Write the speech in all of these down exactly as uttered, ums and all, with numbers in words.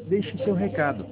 Deixe seu recado.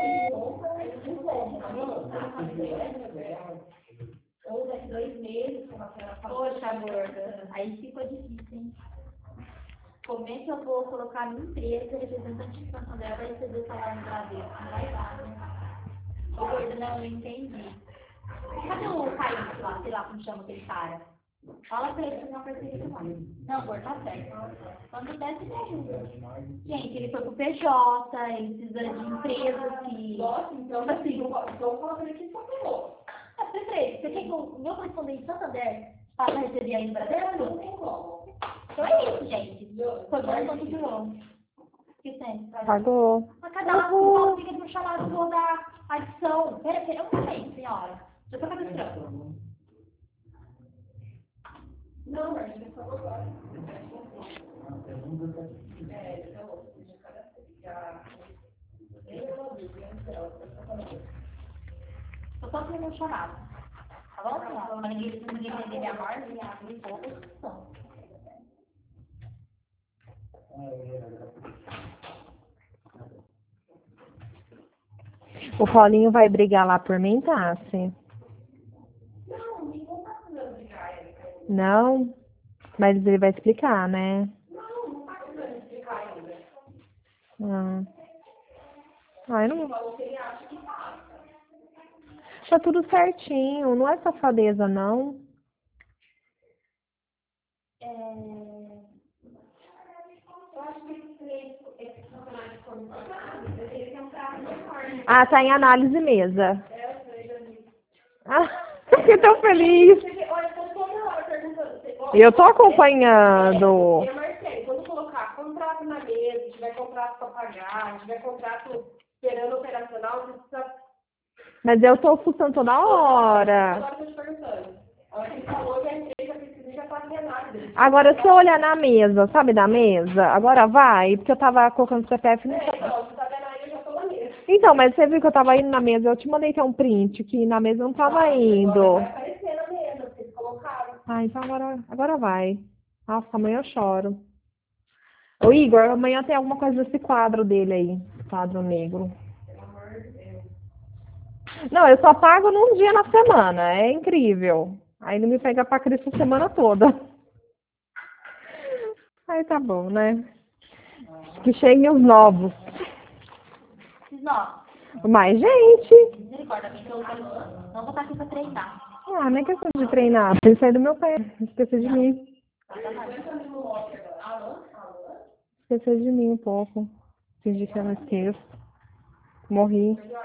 Ou daqui dois meses, como a senhora falou. Poxa, gorda, aí ficou difícil, hein? Como é que eu vou colocar a minha empresa, representante de Santander, vai receber o salário do Bradesco? Não vai dar, né? Ô, gorda, não, eu entendi. Cadê o Kaique lá, sei lá como chama aquele cara? Fala pra ele fazer uma parceria com nós. Não, gorda, tá certo. Quando der, você me ajuda. Gente, ele foi pro P J, ele precisa de empresas que... Nossa, então assim, eu vou falar pra ele que só falou. Ah, prefeito, você quer que o meu correspondente de Santander para receber aí no Bradesco? Não tem como. Então é isso, gente. Foi bom quando durou. Que tem? Pagou. A cadastro fica no chamado por da adição. Pera, pera, eu não sei, senhora. Já tô cadastrando. Não, mas já falou agora. É, então, já eu só fiz um chamado. Tá bom, senhora? Pra ninguém entender minha voz, minha árvore e pouco. O Paulinho vai brigar lá por mim, Tassi? Não, ninguém tá precisando brigar ele. Não? Mas ele vai explicar, né? Não, não tá precisando explicar ainda. Ah. Ai, não... Falou que ele acha que tá. Tá tudo certinho, não é safadeza, não. É... Eu acho que esse, esse funcionário de comissionado, ele tem um prazo menor, né? Ah, tá em análise mesa. É, eu falei, já vi. Ah, fiquei tão feliz. Olha, eu tô toda hora perguntando. Eu tô acompanhando. Eu marquei, quando colocar contrato na mesa, tiver contrato para pagar, tiver contrato esperando operacional, você precisa... Mas eu tô fuçando toda hora. Agora eu tô te perguntando. A hora que ele falou que a empresa precisa já tá em análise. Agora, se eu olhar na mesa, sabe da mesa? Agora vai, porque eu tava colocando o C P F. Não... É, então, você tá vendo aí, eu já tô na mesa. Então, mas você viu que eu tava indo na mesa, eu te mandei até um print, que na mesa eu não tava Ah, indo. vai aparecer na mesa, porque eles colocaram. Ah, então agora, agora vai. Nossa, amanhã eu choro. Ô Igor, amanhã tem alguma coisa desse quadro dele aí, quadro negro. Pelo amor de Deus. Não, eu só pago num dia na semana, é incrível. Aí ele me pega pra Cristo a semana toda. Aí tá bom, né? Que cheguem os novos. Não, Mais gente. misericórdia, bem que eu não vou estar aqui pra treinar. Ah, não é questão de treinar. Tem que sair do meu pé. Esquecer de mim. Esquecer de mim um pouco. Fingir que eu não esqueço. Morri.